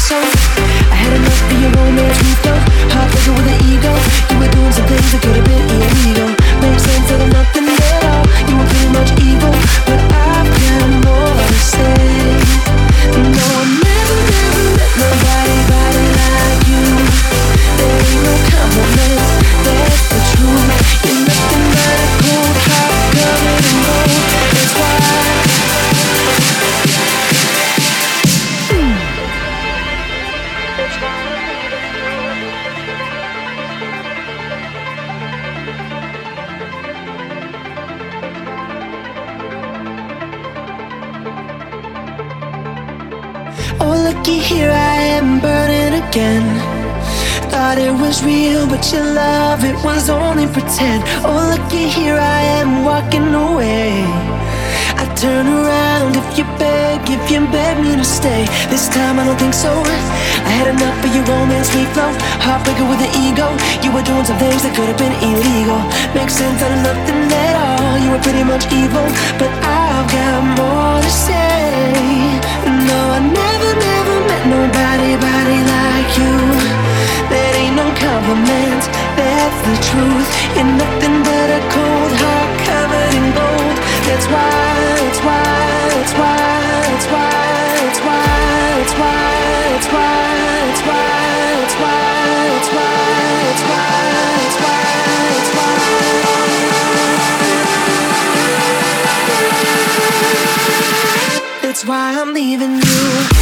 so. I had enough of your romance, we go heartbreaker with an ego. You were doing some things that could have been illegal. Makes sense that I'm nothing at all. You were pretty much evil, but I've got more to say. No, I never met nobody like you. There ain't no compliment, that's the truth. You're nothing but a cold heart covered in gold. That's why. Oh, looky here, I am burning again. Thought it was real, but your love, it was only pretend. Oh, looky here, I am walking away. I turn around if you beg me to stay. This time I don't think so. I had enough of your romance, sweet flow. Heartbreaker with an ego. You were doing some things that could have been illegal. Makes sense out of nothing at all. You were pretty much evil, but I've got more to say. No, I never met nobody like you. That ain't no compliment, that's the truth. You're nothing but a cold heart covered in gold. That's why, it's why, it's why, it's why, it's why, it's why, it's why, it's why, it's why, it's why, it's why, it's why, it's why. That's why I'm leaving you.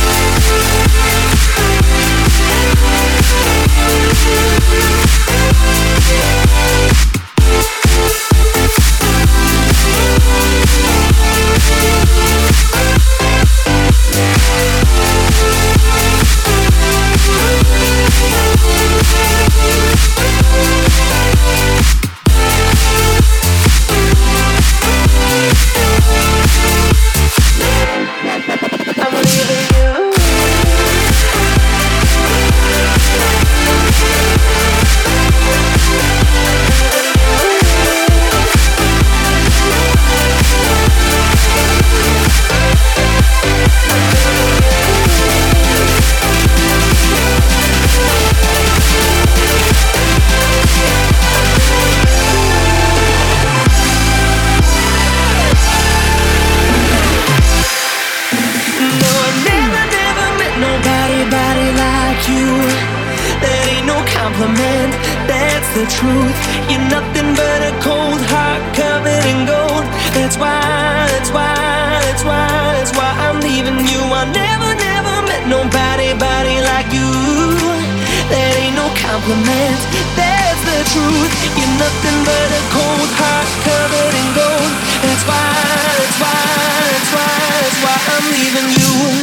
That's the truth. You're nothing but a cold heart covered in gold. That's why, that's why, that's why, that's why I'm leaving you. I never met nobody like you. That ain't no compliment, that's the truth. You're nothing but a cold heart covered in gold. That's why, that's why, that's why, that's why I'm leaving you.